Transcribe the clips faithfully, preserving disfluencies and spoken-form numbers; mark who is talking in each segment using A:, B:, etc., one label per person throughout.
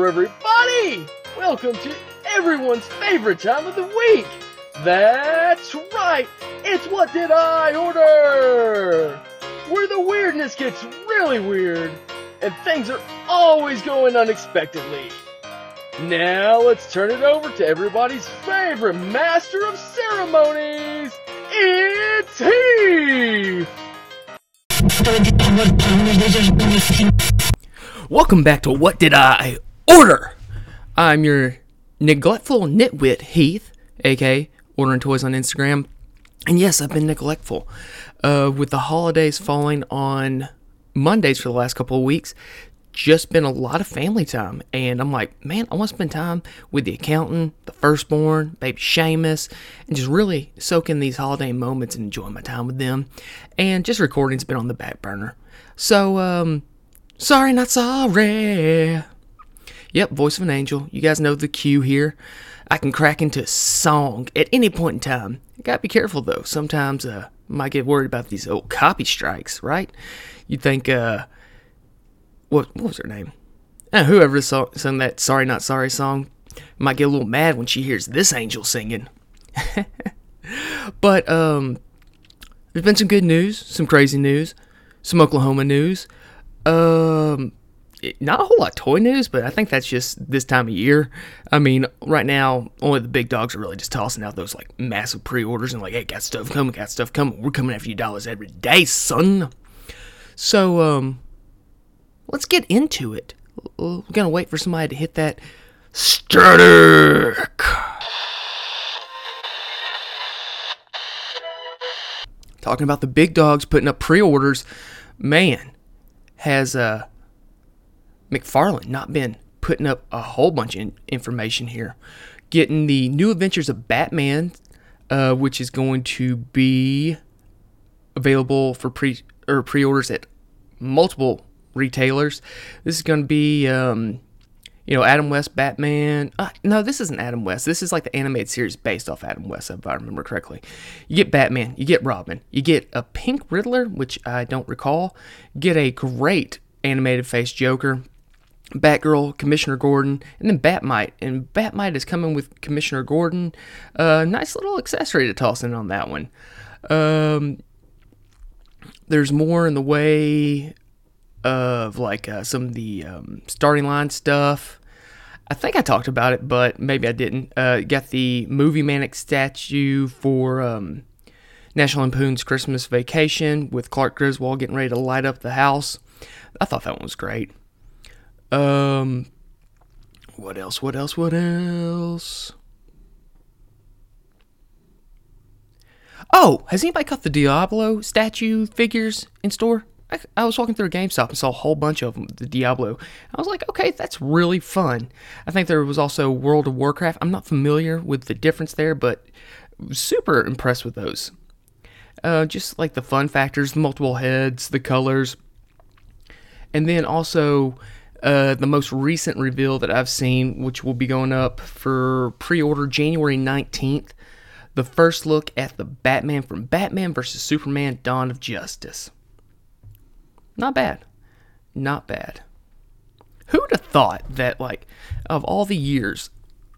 A: everybody! Welcome to everyone's favorite time of the week! That's right! It's What Did I Order? Where the weirdness gets really weird, and things are always going unexpectedly. Now let's turn it over to everybody's favorite master of ceremonies! It's Heath!
B: Welcome back to What Did I Order? I'm your neglectful nitwit Heath, aka Ordering Toys on Instagram. And yes, I've been neglectful. Uh, with the holidays falling on Mondays for the last couple of weeks, just been a lot of family time. And I'm like, man, I want to spend time with the accountant, the firstborn, baby Seamus, and just really soak in these holiday moments and enjoy my time with them. And just recording's been on the back burner. So, um... Sorry, not sorry. Yep, voice of an angel. You guys know the cue here. I can crack into a song at any point in time. You gotta be careful though. Sometimes uh, might get worried about these old copy strikes, right? You think, uh, what what was her name? Uh, whoever sung, sung that "Sorry Not Sorry" song might get a little mad when she hears this angel singing. But um, there's been some good news, some crazy news, some Oklahoma news. Um, not a whole lot of toy news, but I think that's just this time of year. I mean, right now, only the big dogs are really just tossing out those, like, massive pre-orders and like, hey, got stuff coming, got stuff coming. We're coming after you dollars every day, son. So, um, let's get into it. We're gonna wait for somebody to hit that static. Talking about the big dogs putting up pre-orders, man. Has uh, McFarlane not been putting up a whole bunch of information here? Getting the New Adventures of Batman, uh, which is going to be available for pre or pre-orders at multiple retailers. This is going to be, um, you know, Adam West Batman. Uh, no, this isn't Adam West. This is like the animated series based off Adam West, if I remember correctly. You get Batman, you get Robin, you get a pink Riddler, which I don't recall. You get a great animated face Joker, Batgirl, Commissioner Gordon, and then Batmite. And Batmite is coming with Commissioner Gordon. A uh, nice little accessory to toss in on that one. Um, there's more in the way of like uh, some of the um, starting line stuff. I think I talked about it, but maybe I didn't. Uh, got the Movie Manic statue for um, National Lampoon's Christmas Vacation with Clark Griswold getting ready to light up the house. I thought that one was great. Um, what else? What else? What else? Oh, has anybody caught the Diablo statue figures in store? I, I was walking through a GameStop and saw a whole bunch of them, the Diablo. I was like, okay, that's really fun. I think there was also World of Warcraft. I'm not familiar with the difference there, but super impressed with those. Uh, just like the fun factors, the multiple heads, the colors. And then also uh, the most recent reveal that I've seen, which will be going up for pre-order January nineteenth. The first look at the Batman from Batman versus Superman Dawn of Justice. Not bad. Not bad. Who'd have thought that, like, of all the years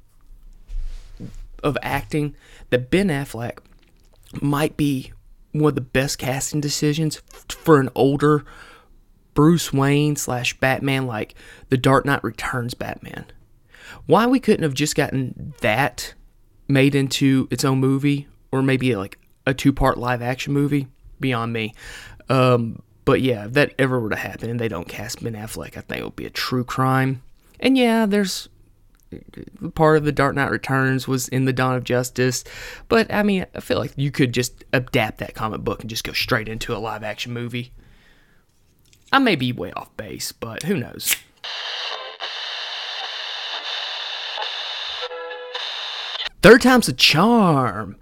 B: of acting, that Ben Affleck might be one of the best casting decisions for an older Bruce Wayne slash Batman, like the Dark Knight Returns Batman. Why we couldn't have just gotten that made into its own movie, or maybe like a two-part live-action movie, beyond me. Um... But yeah, if that ever were to happen and they don't cast Ben Affleck, I think it would be a true crime. And yeah, there's part of the Dark Knight Returns was in the Dawn of Justice. But I mean, I feel like you could just adapt that comic book and just go straight into a live action movie. I may be way off base, but who knows? Third time's a charm.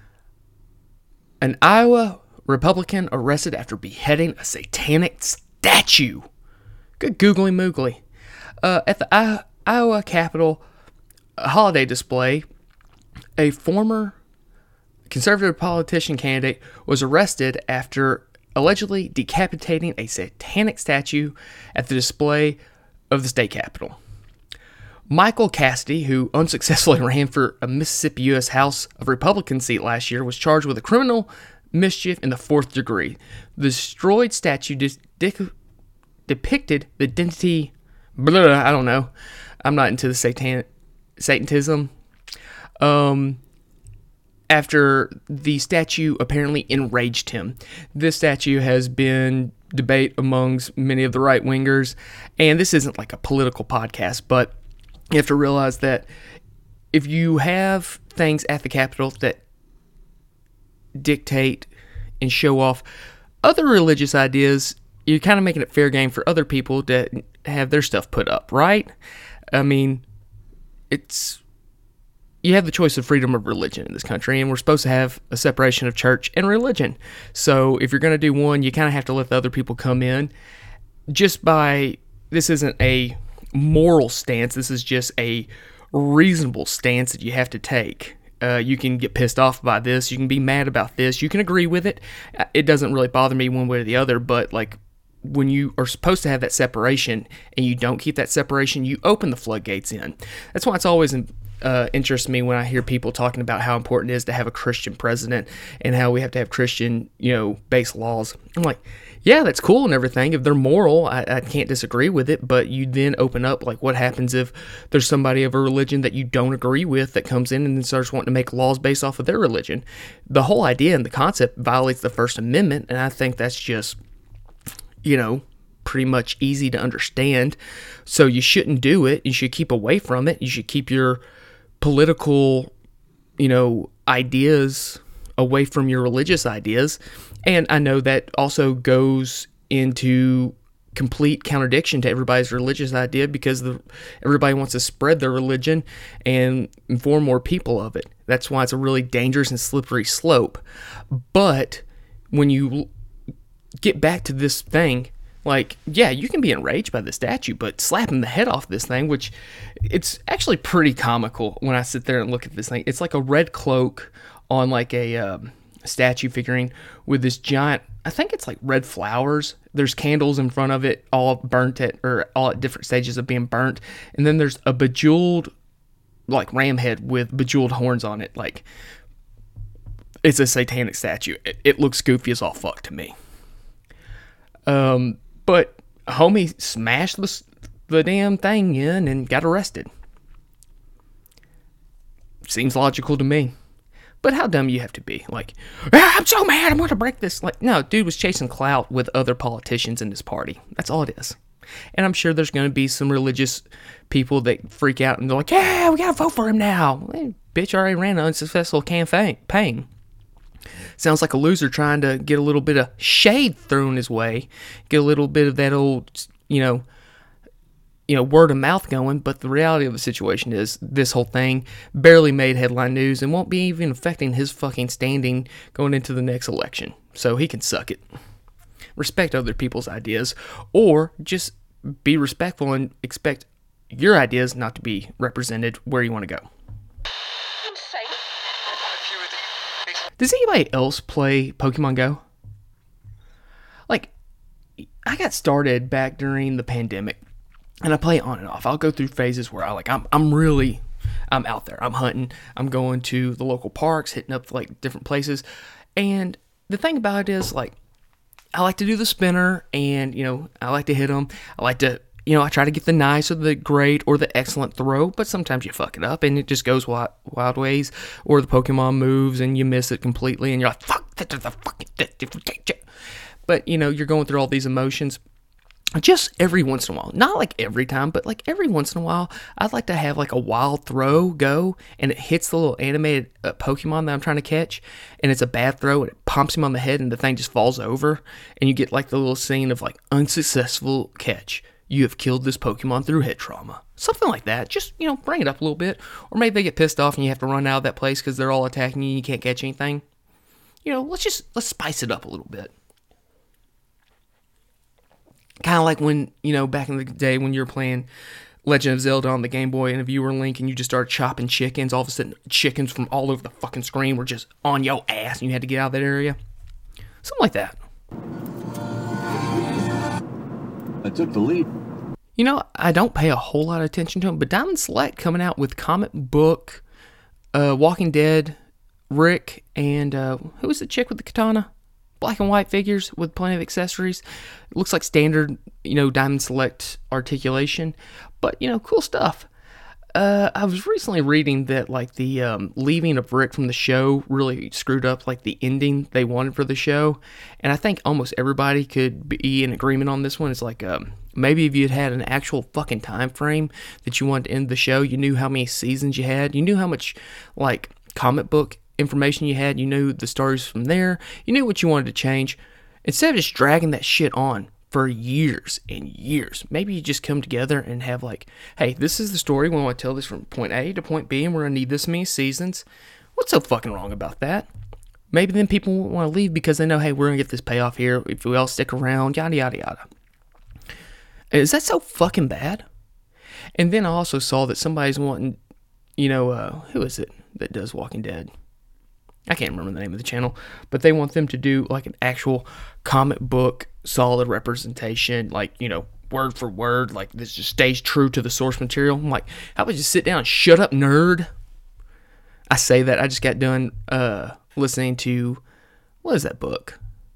B: An Iowa Republican arrested after beheading a satanic statue. Good googly moogly. Uh, at the I- Iowa Capitol holiday display, a former conservative politician candidate was arrested after allegedly decapitating a satanic statue at the display of the state capitol. Michael Cassidy, who unsuccessfully ran for a Mississippi U S House of Republicans seat last year, was charged with a criminal mischief in the fourth degree. The destroyed statue dis- dic- depicted the identity... Blah, I don't know. I'm not into the satan- Satanism. Um... After the statue apparently enraged him. This statue has been debate amongst many of the right-wingers, and this isn't like a political podcast, but you have to realize that if you have things at the Capitol that dictate and show off other religious ideas, you're kind of making it fair game for other people to have their stuff put up, right? I mean, it's... You have the choice of freedom of religion in this country, and we're supposed to have a separation of church and religion. So if you're going to do one, you kind of have to let the other people come in. Just by, this isn't a moral stance, this is just a reasonable stance that you have to take. Uh, you can get pissed off by this, you can be mad about this, you can agree with it. It doesn't really bother me one way or the other, but like, when you are supposed to have that separation and you don't keep that separation, you open the floodgates in. That's why it's always in, uh, interests me when I hear people talking about how important it is to have a Christian president and how we have to have Christian, you know, based laws. I'm like, yeah, that's cool and everything. If they're moral, I, I can't disagree with it, but you then open up, like, what happens if there's somebody of a religion that you don't agree with that comes in and then starts wanting to make laws based off of their religion? The whole idea and the concept violates the First Amendment, and I think that's just, you know, pretty much easy to understand. So you shouldn't do it. You should keep away from it. You should keep your political, you know, ideas away from your religious ideas. And I know that also goes into complete contradiction to everybody's religious idea, because the, everybody wants to spread their religion and inform more people of it. That's why it's a really dangerous and slippery slope. But when you get back to this thing, like, yeah, you can be enraged by the statue, but slapping the head off this thing, which it's actually pretty comical when I sit there and look at this thing. It's like a red cloak on like a um, statue figurine with this giant, I think it's like red flowers. There's candles in front of it, all burnt at, or all at different stages of being burnt. And then there's a bejeweled, like, ram head with bejeweled horns on it. Like, it's a satanic statue. It, it looks goofy as all fuck to me. Um, but homie smashed the, the damn thing in and got arrested. Seems logical to me. But how dumb you have to be. Like, ah, I'm so mad, I'm going to break this. Like, no, dude was chasing clout with other politicians in his party. That's all it is. And I'm sure there's going to be some religious people that freak out and they're like, yeah, we got to vote for him now. Well, bitch already ran an unsuccessful campaign. Sounds like a loser trying to get a little bit of shade thrown his way, get a little bit of that old, you know, you know, word of mouth going. But the reality of the situation is this whole thing barely made headline news and won't be even affecting his fucking standing going into the next election. So he can suck it. Respect other people's ideas, or just be respectful and expect your ideas not to be represented where you want to go. Does anybody else play Pokemon Go? Like, I got started back during the pandemic, and I play it on and off. I'll go through phases where I like I'm I'm really I'm out there. I'm hunting. I'm going to the local parks, hitting up like different places. And the thing about it is, like, I like to do the spinner, and you know, I like to hit them. I like to, you know, I try to get the nice or the great or the excellent throw, but sometimes you fuck it up and it just goes wild, wild ways, or the Pokemon moves and you miss it completely and you're like, fuck, that, that, fuck it. But, you know, you're going through all these emotions. Just every once in a while, not like every time, but like every once in a while, I'd like to have like a wild throw go and it hits the little animated uh, Pokemon that I'm trying to catch, and it's a bad throw and it pumps him on the head and the thing just falls over, and you get like the little scene of like unsuccessful catch. You have killed this Pokemon through head trauma. Something like that. Just, you know, bring it up a little bit. Or maybe they get pissed off and you have to run out of that place because they're all attacking you and you can't catch anything. You know, let's just, let's spice it up a little bit. Kind of like when, you know, back in the day when you were playing Legend of Zelda on the Game Boy and if you were Link and you just started chopping chickens, all of a sudden chickens from all over the fucking screen were just on your ass and you had to get out of that area. Something like that.
C: I took the lead.
B: You know, I don't pay a whole lot of attention to them, but Diamond Select coming out with comic book, uh, Walking Dead, Rick, and uh, who was the chick with the katana? Black and white figures with plenty of accessories. It looks like standard, you know, Diamond Select articulation, but, you know, cool stuff. Uh, I was recently reading that, like, the um, leaving of Rick from the show really screwed up, like, the ending they wanted for the show. And I think almost everybody could be in agreement on this one. It's like, um, maybe if you'd had an actual fucking time frame that you wanted to end the show, you knew how many seasons you had, you knew how much, like, comic book information you had, you knew the stories from there, you knew what you wanted to change. Instead of just dragging that shit on for years and years, maybe you just come together and have like, hey, this is the story, we want to tell this from point A to point B, and we're going to need this many seasons. What's so fucking wrong about that? Maybe then people won't want to leave because they know, hey, we're going to get this payoff here if we all stick around, yada, yada, yada. Is that so fucking bad? And then I also saw that somebody's wanting, you know, uh, who is it that does Walking Dead? I can't remember the name of the channel, but they want them to do like an actual comic book solid representation, like, you know, word for word, like this just stays true to the source material. I'm like, how about you sit down and shut up, nerd? I say that, I just got done uh, listening to, what is that book?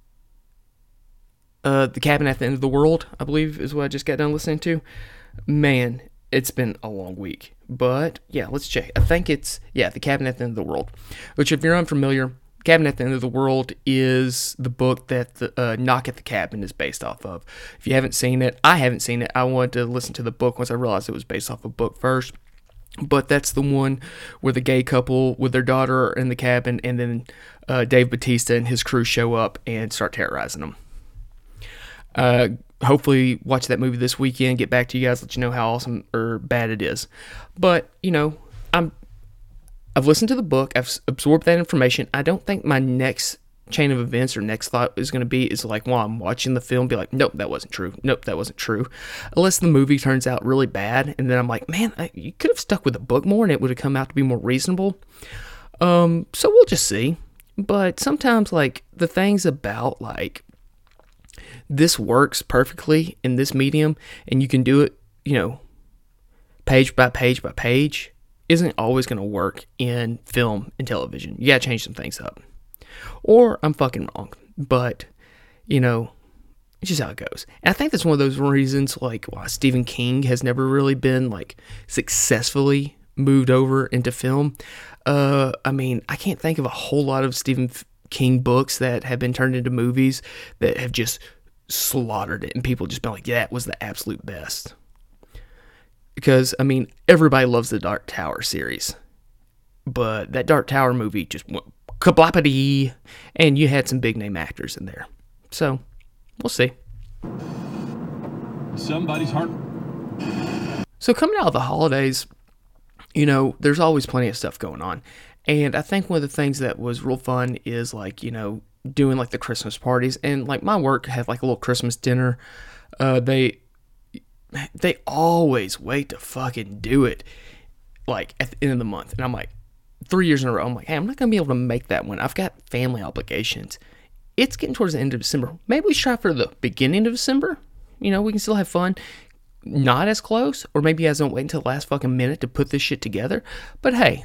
B: Uh, The Cabin at the End of the World, I believe is what I just got done listening to. Man, it's been a long week. But, yeah, let's check. I think it's, yeah, The Cabin at the End of the World. Which, if you're unfamiliar, Cabin at the End of the World is the book that the, uh, Knock at the Cabin is based off of. If you haven't seen it, I haven't seen it. I wanted to listen to the book once I realized it was based off a book first. But that's the one where the gay couple with their daughter in the cabin, and then uh, Dave Bautista and his crew show up and start terrorizing them. Uh, hopefully watch that movie this weekend, get back to you guys, let you know how awesome or bad it is. But, you know, I'm, I've listened to the book, I've absorbed that information. I don't think my next chain of events or next thought is going to be, is like, while I'm watching the film, be like, nope, that wasn't true. Nope, that wasn't true. Unless the movie turns out really bad, and then I'm like, man, I, you could have stuck with the book more, and it would have come out to be more reasonable. Um, so we'll just see. But sometimes, like, the things about, like, this works perfectly in this medium, and you can do it, you know, page by page by page, isn't always going to work in film and television. You got to change some things up. Or I'm fucking wrong, but, you know, it's just how it goes. And I think that's one of those reasons, like, why Stephen King has never really been, like, successfully moved over into film. Uh, I mean, I can't think of a whole lot of Stephen King books that have been turned into movies that have just slaughtered it, and people just been like, yeah, that was the absolute best. Because, I mean, everybody loves the Dark Tower series, but that Dark Tower movie just went kablappity, and you had some big name actors in there. So, we'll see.
C: Somebody's heart.
B: So, coming out of the holidays, you know, there's always plenty of stuff going on. And I think one of the things that was real fun is, like, you know, doing like the Christmas parties, and like my work had like a little Christmas dinner. Uh, they they always wait to fucking do it like at the end of the month, and I'm like, three years in a row, I'm like, hey, I'm not gonna be able to make that one. I've got family obligations. It's getting towards the end of December. Maybe we try for the beginning of December. You know, we can still have fun. Not as close, or maybe you guys don't wait until the last fucking minute to put this shit together. But hey,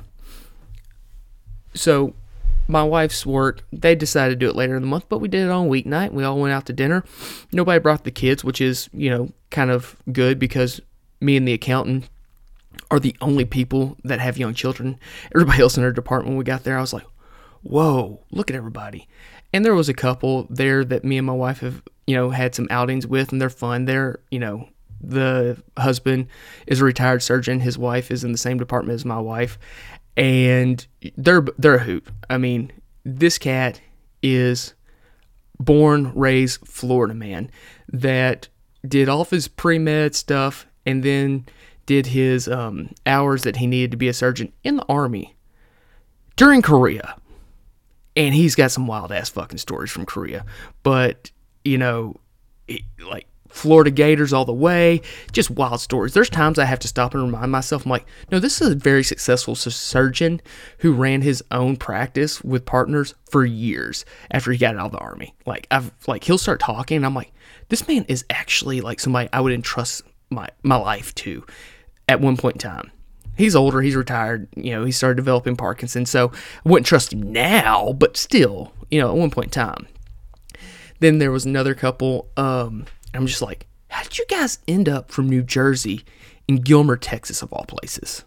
B: so my wife's work, they decided to do it later in the month, but we did it on weeknight. We all went out to dinner. Nobody brought the kids, which is, you know, kind of good because me and the accountant are the only people that have young children. Everybody else in our department, when we got there, I was like, whoa, look at everybody. And there was a couple there that me and my wife have, you know, had some outings with, and they're fun. They're, you know, the husband is a retired surgeon. His wife is in the same department as my wife. And they're they're a hoot. I mean, this cat is born, raised Florida man that did all of his pre-med stuff and then did his um, hours that he needed to be a surgeon in the Army during Korea. And he's got some wild-ass fucking stories from Korea. But, you know, it, like, Florida Gators all the way, just wild stories. There's times I have to stop and remind myself, I'm like, no, this is a very successful surgeon who ran his own practice with partners for years after he got out of the Army. Like, I've, like, he'll start talking, and I'm like, this man is actually, like, somebody I would entrust my, my life to at one point in time. He's older, he's retired, you know, he started developing Parkinson's, so I wouldn't trust him now, but still, you know, at one point in time. Then there was another couple, um, I'm just like, how did you guys end up from New Jersey in Gilmer, Texas, of all places?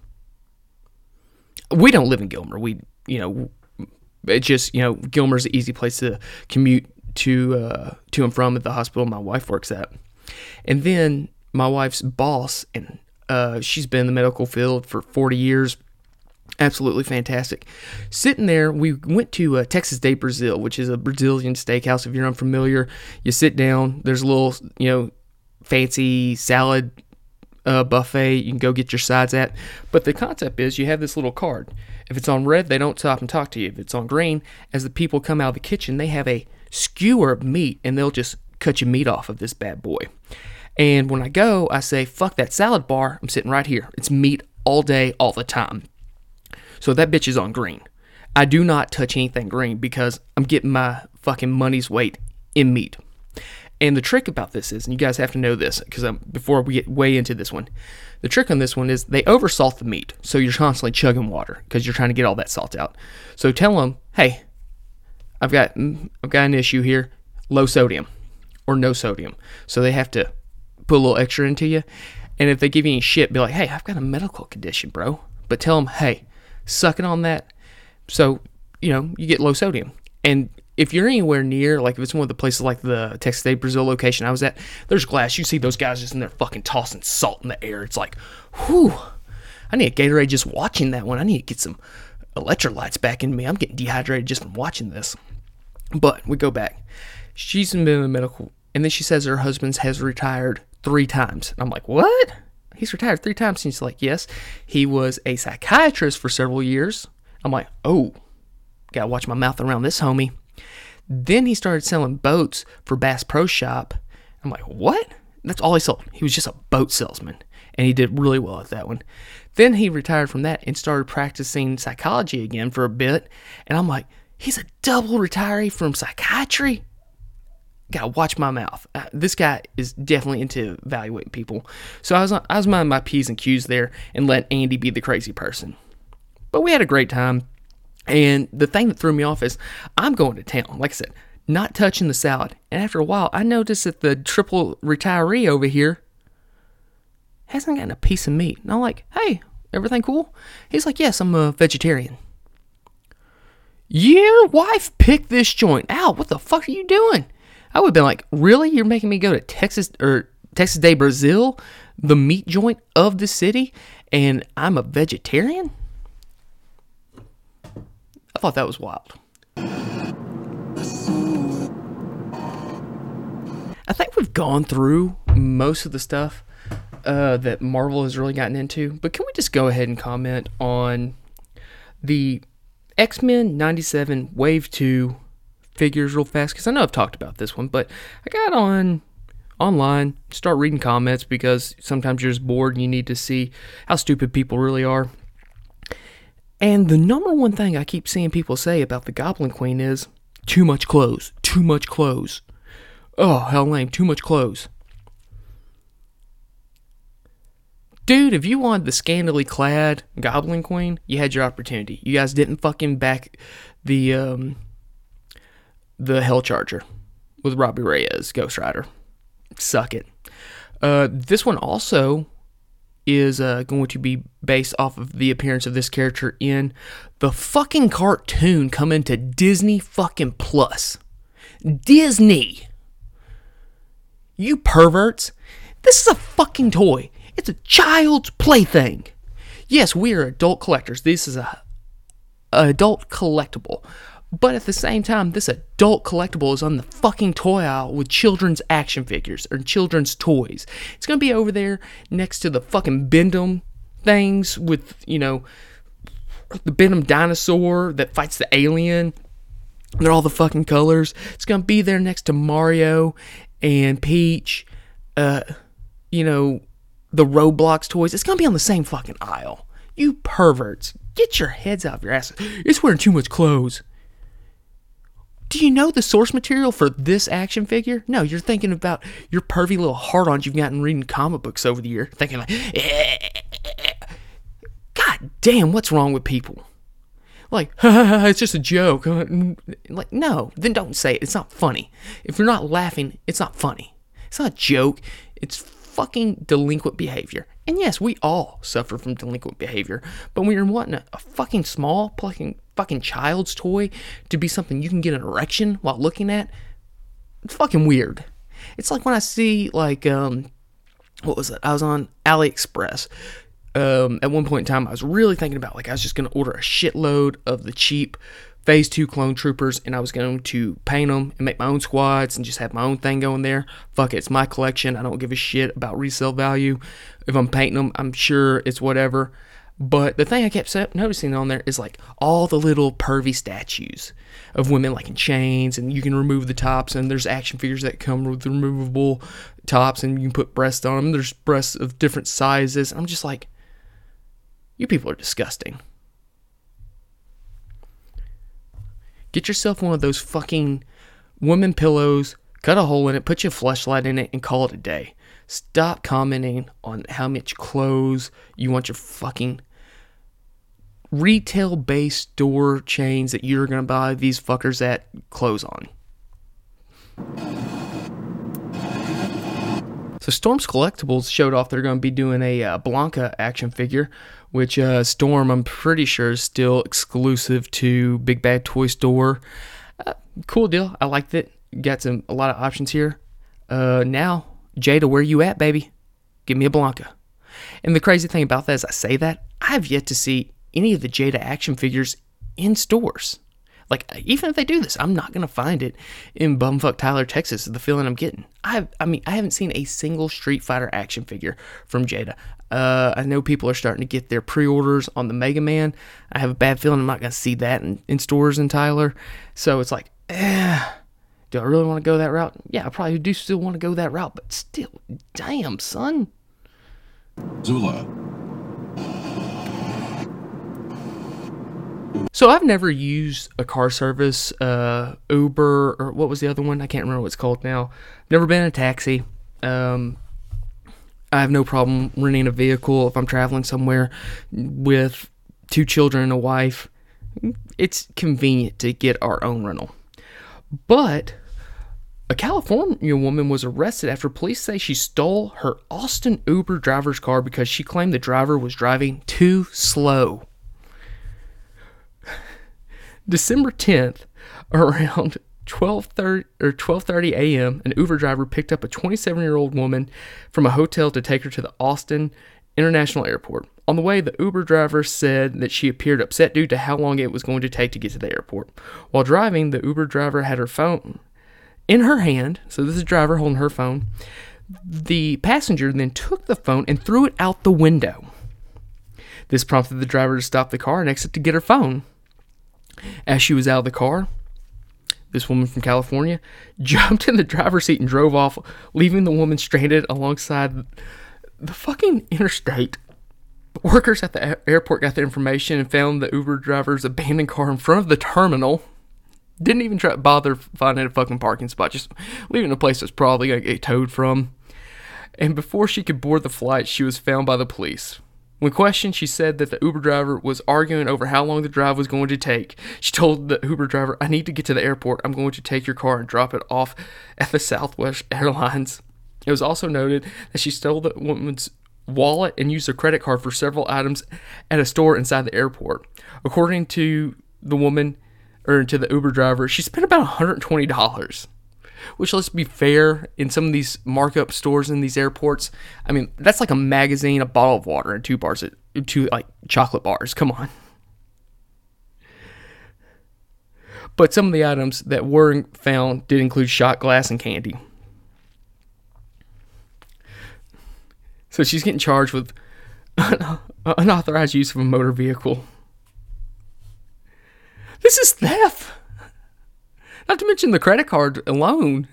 B: We don't live in Gilmer, we, you know, it just, you know, Gilmer's an easy place to commute to, uh, to and from at the hospital my wife works at. And then my wife's boss, and Uh, she's been in the medical field for forty years. Absolutely fantastic. Sitting there, we went to uh, Texas de Brazil, which is a Brazilian steakhouse. If you're unfamiliar, you sit down. There's a little, you know, fancy salad uh, buffet you can go get your sides at. But the concept is you have this little card. If it's on red, they don't stop and talk to you. If it's on green, as the people come out of the kitchen, they have a skewer of meat, and they'll just cut your meat off of this bad boy. And when I go, I say, fuck that salad bar. I'm sitting right here. It's meat all day, all the time. So that bitch is on green. I do not touch anything green because I'm getting my fucking money's weight in meat. And the trick about this is, and you guys have to know this because before we get way into this one, the trick on this one is they oversalt the meat. So you're constantly chugging water because you're trying to get all that salt out. So tell them, hey, I've got, I've got an issue here. Low sodium or no sodium. So they have to put a little extra into you. And if they give you any shit, be like, hey, I've got a medical condition, bro. But tell them, hey, suck it on that. So, you know, you get low sodium. And if you're anywhere near, like if it's one of the places like the Texas de Brazil location I was at, there's glass. You see those guys just in there fucking tossing salt in the air. It's like, whew, I need a Gatorade just watching that one. I need to get some electrolytes back in me. I'm getting dehydrated just from watching this. But we go back. She's been in the medical, and then she says her husband has retired three times. And I'm like, what? He's retired three times? And she's like, yes. He was a psychiatrist for several years. I'm like, oh, gotta watch my mouth around this homie. Then he started selling boats for Bass Pro Shop. I'm like, what? That's all he sold. He was just a boat salesman. And he did really well at that one. Then he retired from that and started practicing psychology again for a bit. And I'm like, he's a double retiree from psychiatry? Gotta watch my mouth. Uh, this guy is definitely into evaluating people. So I was I was minding my P's and Q's there and let Andy be the crazy person. But we had a great time. And the thing that threw me off is I'm going to town. Like I said, not touching the salad. And after a while, I noticed that the triple retiree over here hasn't gotten a piece of meat. And I'm like, hey, everything cool? He's like, yes, I'm a vegetarian. Your wife picked this joint out. What the fuck are you doing? I would have been like, really? You're making me go to Texas or Texas de Brazil, the meat joint of the city, and I'm a vegetarian? I thought that was wild. I think we've gone through most of the stuff uh, that Marvel has really gotten into, but can we just go ahead and comment on the X-Men ninety-seven Wave two figures real fast, because I know I've talked about this one, but I got on online, start reading comments, because sometimes you're just bored and you need to see how stupid people really are. And the number one thing I keep seeing people say about the Goblin Queen is, too much clothes, too much clothes. Oh, how lame, too much clothes. Dude, if you wanted the scantily clad Goblin Queen, you had your opportunity. You guys didn't fucking back the, um... the Hell Charger with Robbie Reyes, Ghost Rider. Suck it. Uh, this one also is uh, going to be based off of the appearance of this character in the fucking cartoon coming to Disney fucking Plus. Disney! You perverts. This is a fucking toy. It's a child's plaything. Yes, we are adult collectors. This is a, a adult collectible. But at the same time, this adult collectible is on the fucking toy aisle with children's action figures or children's toys. It's going to be over there next to the fucking Bendham things with, you know, the Bendham dinosaur that fights the alien. They're all the fucking colors. It's going to be there next to Mario and Peach, uh, you know, the Roblox toys. It's going to be on the same fucking aisle. You perverts, get your heads out of your asses. It's wearing too much clothes. Do you know the source material for this action figure? No, you're thinking about your pervy little hard-ons you've gotten reading comic books over the year. Thinking like, eh. God damn, what's wrong with people? Like, it's just a joke. Like, no, then don't say it. It's not funny. If you're not laughing, it's not funny. It's not a joke. It's fucking delinquent behavior. And yes, we all suffer from delinquent behavior. But when you're wanting a, a fucking small, fucking, fucking child's toy to be something you can get an erection while looking at, it's fucking weird. It's like when I see, like, um, what was it? I was on AliExpress. Um, at one point in time, I was really thinking about, like, I was just going to order a shitload of the cheap Phase two Clone Troopers, and I was going to paint them and make my own squads and just have my own thing going there. Fuck it, it's my collection. I don't give a shit about resale value. If I'm painting them, I'm sure it's whatever. But the thing I kept noticing on there is, like, all the little pervy statues of women, like, in chains, and you can remove the tops, and there's action figures that come with removable tops, and you can put breasts on them. There's breasts of different sizes. I'm just like, you people are disgusting. Get yourself one of those fucking woman pillows, cut a hole in it, put your fleshlight in it, and call it a day. Stop commenting on how much clothes you want your fucking retail-based store chains that you're going to buy these fuckers at clothes on. So Storm's Collectibles showed off they're going to be doing a uh, Blanca action figure, which uh, Storm, I'm pretty sure, is still exclusive to Big Bad Toy Store. Uh, cool deal. I liked it. Got some a lot of options here. Uh, now, Jada, where you at, baby? Give me a Blanca. And the crazy thing about that is I say that, I have yet to see any of the Jada action figures in stores. Like, even if they do this, I'm not going to find it in Bumfuck Tyler, Texas, is the feeling I'm getting. I have, I mean, I haven't seen a single Street Fighter action figure from Jada. Uh, I know people are starting to get their pre-orders on the Mega Man. I have a bad feeling I'm not going to see that in, in stores in Tyler. So it's like, eh, do I really want to go that route? Yeah, I probably do still want to go that route, but still, damn, son.
C: Zula.
B: So I've never used a car service, uh, Uber, or what was the other one? I can't remember what it's called now. Never been in a taxi. Um, I have no problem renting a vehicle if I'm traveling somewhere with two children and a wife. It's convenient to get our own rental. But a California woman was arrested after police say she stole her Austin Uber driver's car because she claimed the driver was driving too slow. December tenth, around twelve thirty or twelve thirty a.m., an Uber driver picked up a twenty-seven-year-old woman from a hotel to take her to the Austin International Airport. On the way, the Uber driver said that she appeared upset due to how long it was going to take to get to the airport. While driving, the Uber driver had her phone in her hand, so this is the driver holding her phone. The passenger then took the phone and threw it out the window. This prompted the driver to stop the car and exit to get her phone. As she was out of the car, this woman from California jumped in the driver's seat and drove off, leaving the woman stranded alongside the fucking interstate. Workers at the airport got the information and found the Uber driver's abandoned car in front of the terminal. Didn't even try to bother finding a fucking parking spot, just leaving a place that's probably going to get towed from. And before she could board the flight, she was found by the police. When questioned, she said that the Uber driver was arguing over how long the drive was going to take. She told the Uber driver, "I need to get to the airport. I'm going to take your car and drop it off at the Southwest Airlines." It was also noted that she stole the woman's wallet and used her credit card for several items at a store inside the airport. According to the woman, or to the Uber driver, she spent about one hundred twenty dollars. Which, let's be fair, in some of these markup stores in these airports, I mean, that's like a magazine, a bottle of water, and two bars, of, two like chocolate bars. Come on. But some of the items that were found did include shot glass and candy. So she's getting charged with unauthorized use of a motor vehicle. This is theft. Not to mention the credit card alone.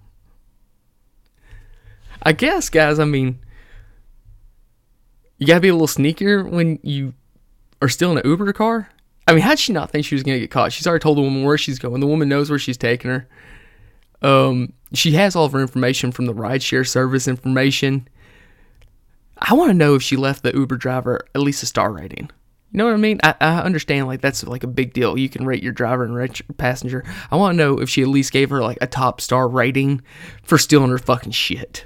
B: I guess, guys, I mean, you gotta be a little sneakier when you are still in an Uber car. I mean, how'd she not think she was going to get caught? She's already told the woman where she's going. The woman knows where she's taking her. Um, she has all of her information from the rideshare service information. I want to know if she left the Uber driver at least a star rating. You know what I mean? I, I understand, like, that's like a big deal. You can rate your driver and rate your passenger. I want to know if she at least gave her like a top star rating for stealing her fucking shit.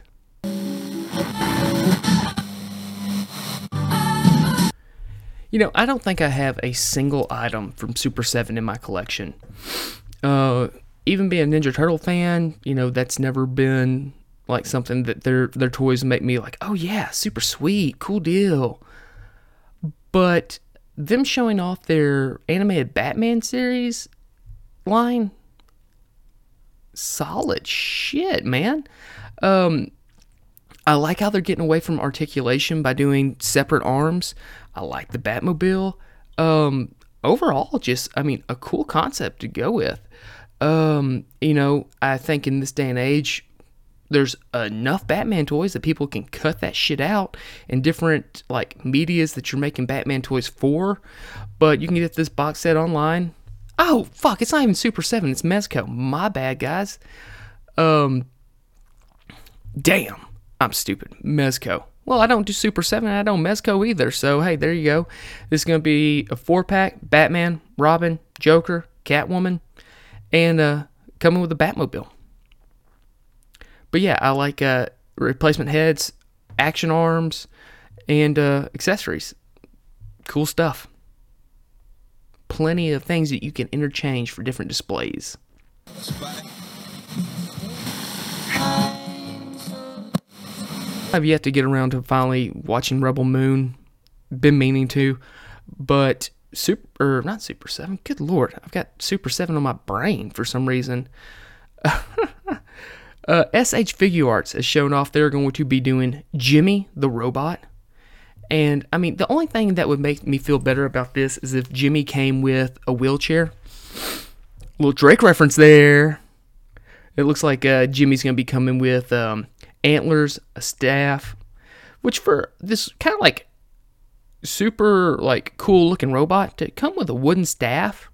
B: You know, I don't think I have a single item from Super seven in my collection. Uh, even being a Ninja Turtle fan, you know, that's never been like something that their their toys make me like, oh yeah, super sweet, cool deal. But them showing off their animated Batman series line, solid shit, man. Um, I like how they're getting away from articulation by doing separate arms. I like the Batmobile. Um, overall, just, I mean, a cool concept to go with. Um, you know, I think in this day and age, there's enough Batman toys that people can cut that shit out in different, like, medias that you're making Batman toys for. But you can get this box set online. Oh, fuck, it's not even Super seven, it's Mezco. My bad, guys. Um, damn, I'm stupid. Mezco. Well, I don't do Super seven, and I don't Mezco either, so hey, there you go. This is going to be a four-pack, Batman, Robin, Joker, Catwoman, and uh, coming with a Batmobile. But yeah, I like uh, replacement heads, action arms, and uh, accessories. Cool stuff. Plenty of things that you can interchange for different displays. I've yet to get around to finally watching Rebel Moon. Been meaning to, but Super, or not Super seven. Good Lord, I've got Super seven on my brain for some reason. uh, S H Figuarts has shown off they're going to be doing Jimmy the Robot. And, I mean, the only thing that would make me feel better about this is if Jimmy came with a wheelchair. Little Drake reference there. It looks like uh, Jimmy's going to be coming with um, antlers, a staff, which for this kind of like super like cool looking robot to come with a wooden staff.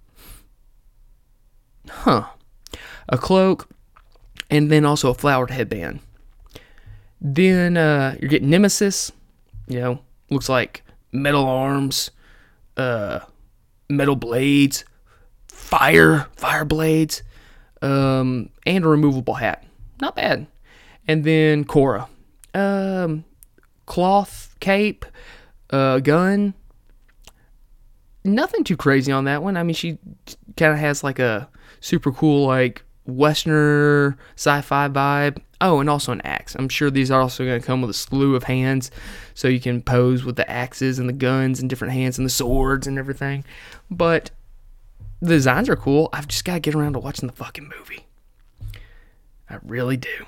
B: Huh. A cloak, and then also a flowered headband. Then uh, you're getting Nemesis, you know, looks like metal arms, uh, metal blades, fire, fire blades, um, and a removable hat. Not bad. And then Cora, um, cloth cape, uh, gun. Nothing too crazy on that one. I mean, she kind of has like a super cool like Westerner sci-fi vibe. Oh, and also an axe. I'm sure these are also going to come with a slew of hands, so you can pose with the axes and the guns and different hands and the swords and everything. But the designs are cool. I've just got to get around to watching the fucking movie. I really do.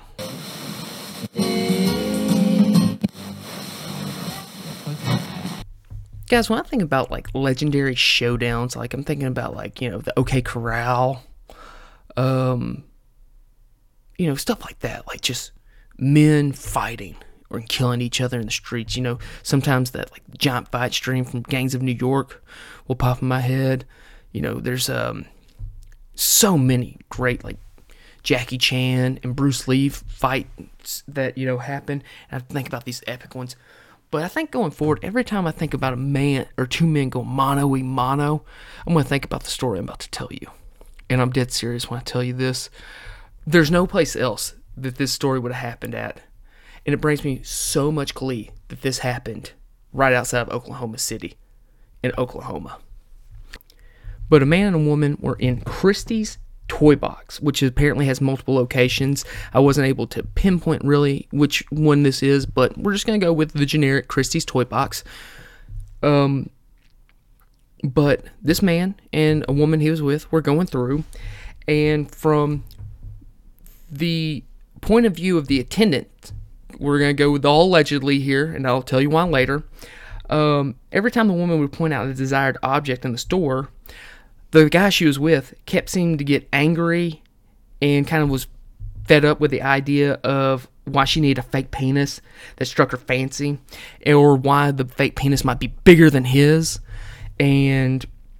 B: Guys, when I think about like legendary showdowns, like I'm thinking about like, you know, the OK Corral, um, you know, stuff like that, like just men fighting or killing each other in the streets. You know, sometimes that like giant fight stream from Gangs of New York will pop in my head. You know, there's um so many great like Jackie Chan and Bruce Lee fights that, you know, happen. And I think about these epic ones. But I think going forward, every time I think about a man or two men go mano-y-mano, I'm going to think about the story I'm about to tell you. And I'm dead serious when I tell you this. There's no place else that this story would have happened at. And it brings me so much glee that this happened right outside of Oklahoma City in Oklahoma. But a man and a woman were in Christie's Toy Box, which apparently has multiple locations. I wasn't able to pinpoint really which one this is, but we're just going to go with the generic Christie's Toy Box. Um, but this man and a woman he was with were going through, and from the point of view of the attendant, we're going to go with all allegedly here, and I'll tell you why later. Um, every time the woman would point out a desired object in the store, the guy she was with kept seeming to get angry and kind of was fed up with the idea of why she needed a fake penis that struck her fancy, or why the fake penis might be bigger than his. And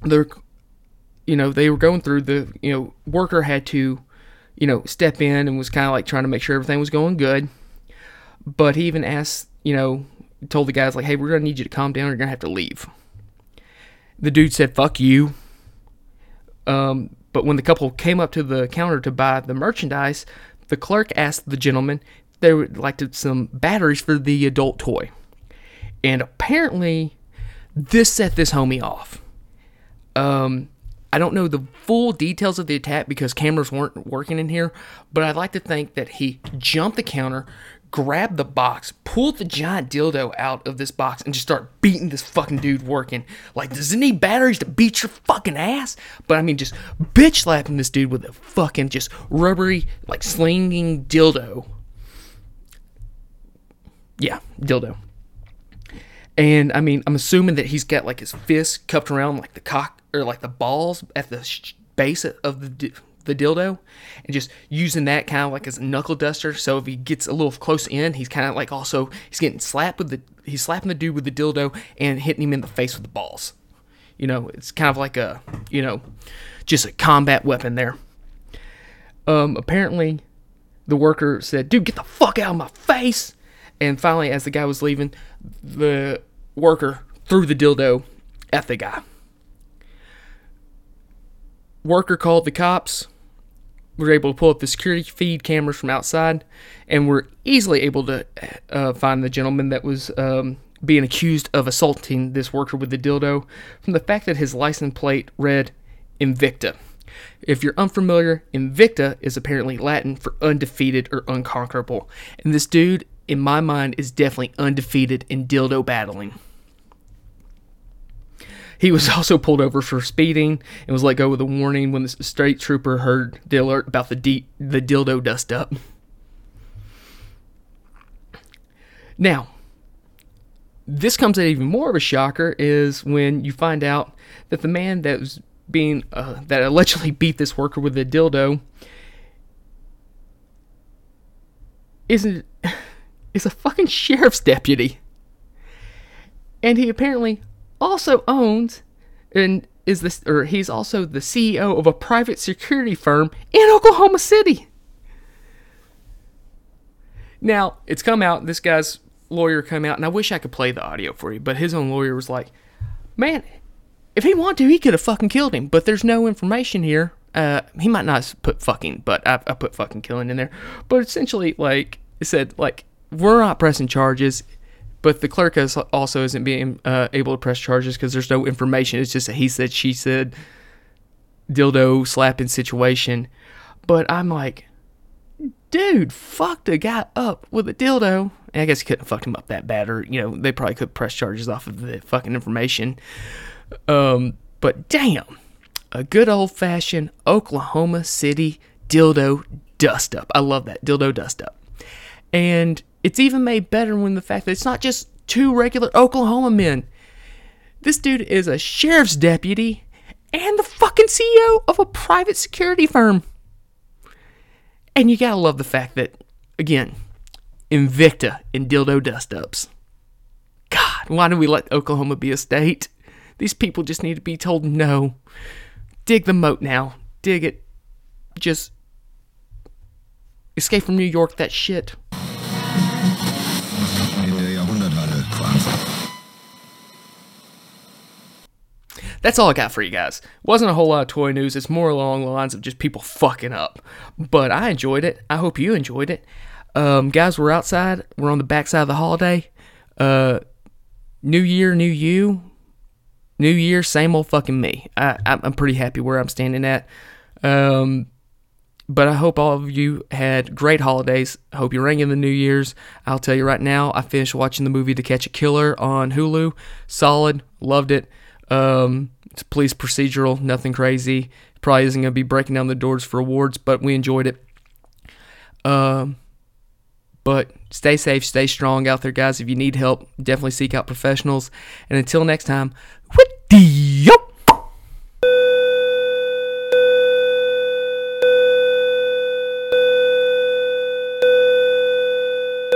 B: they're, you know, they were going through the, you know, worker had to, you know, step in and was kind of like trying to make sure everything was going good. But he even asked, you know, told the guys like, hey, we're going to need you to calm down or you're going to have to leave. The dude said, fuck you. Um, but when the couple came up to the counter to buy the merchandise, the clerk asked the gentleman if they would like to, some batteries for the adult toy. And apparently, this set this homie off. Um, I don't know the full details of the attack because cameras weren't working in here, but I'd like to think that he jumped the counter, grabbed the box, pulled the giant dildo out of this box, and just started beating this fucking dude working. Like, does it need batteries to beat your fucking ass? But I mean, just bitch slapping this dude with a fucking just rubbery, like, slinging dildo. Yeah, dildo. And I mean, I'm assuming that he's got like his fist cupped around like the cock or like the balls at the sh- base of the the dildo, and just using that kind of like as a knuckle duster. So if he gets a little close in, he's kind of like also he's getting slapped with the he's slapping the dude with the dildo and hitting him in the face with the balls. You know, it's kind of like a you know just a combat weapon there. Um, apparently, the worker said, "Dude, get the fuck out of my face!" And finally, as the guy was leaving, the worker threw the dildo at the guy. Worker called the cops. We were able to pull up the security feed cameras from outside, and we're easily able to uh, find the gentleman that was um, being accused of assaulting this worker with the dildo from the fact that his license plate read Invicta. If you're unfamiliar, Invicta is apparently Latin for undefeated or unconquerable. And this dude, in my mind, is definitely undefeated in dildo battling. He was also pulled over for speeding and was let go with a warning when the state trooper heard the alert about the de- the dildo dust up. Now, this comes at even more of a shocker is when you find out that the man that was being uh, that allegedly beat this worker with a dildo isn't is a fucking sheriff's deputy, and he apparently also owns and is this or he's also the C E O of a private security firm in Oklahoma City. Now, it's come out, this guy's lawyer come out, and I wish I could play the audio for you, but his own lawyer was like, man, if he wanted to, he could have fucking killed him, but there's no information here. Uh, he might not have put fucking, but I, I put fucking killing in there. But essentially, like, it said, like, we're not pressing charges, but the clerk has also isn't being uh, able to press charges because there's no information. It's just a he said, she said, dildo slapping situation. But I'm like, dude, fuck the guy up with a dildo. And I guess he couldn't have fucked him up that bad, or, you know, they probably could press charges off of the fucking information. Um, but damn, a good old-fashioned Oklahoma City dildo dust-up. I love that, dildo dust-up. And it's even made better when the fact that it's not just two regular Oklahoma men. This dude is a sheriff's deputy and the fucking C E O of a private security firm. And you gotta love the fact that, again, Invicta in dildo dust-ups. God, why do we let Oklahoma be a state? These people just need to be told no. Dig the moat now. Dig it. Just Escape from New York, that shit. That's all I got for you guys. Wasn't a whole lot of toy news. It's more along the lines of just people fucking up. But I enjoyed it. I hope you enjoyed it. Um, guys, we're outside. We're on the backside of the holiday. Uh, new year, new you. New year, same old fucking me. I, I'm pretty happy where I'm standing at. Um, but I hope all of you had great holidays. I hope you rang in the New Year's. I'll tell you right now, I finished watching the movie To Catch a Killer on Hulu. Solid. Loved it. Um, it's a police procedural. Nothing crazy. Probably isn't going to be breaking down the doors for awards, but we enjoyed it. Um, but stay safe, stay strong out there, guys. If you need help, definitely seek out professionals. And until next time, Whitty!